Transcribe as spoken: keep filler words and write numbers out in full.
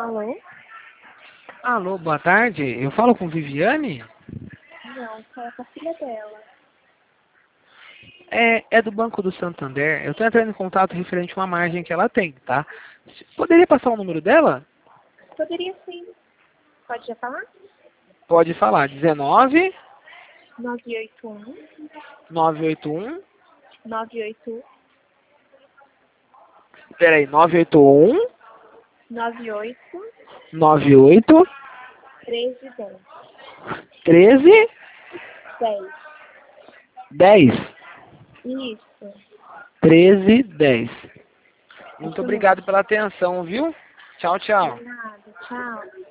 Alô? Alô, boa tarde. Eu falo com Viviane? Não, fala com a filha dela. É, é do Banco do Santander. Eu estou entrando em contato referente a uma margem que ela tem, tá? Poderia passar o número dela? Poderia sim. Pode já falar? Pode falar. dezenove, nove oito um, nove oito um. nove oito um, Peraí, nove oito um, nove oito nove oito, treze dez. treze, dez. dez. Isso. treze, dez. Muito Isso obrigado mesmo. pela atenção, viu? Tchau, tchau. De nada. Tchau.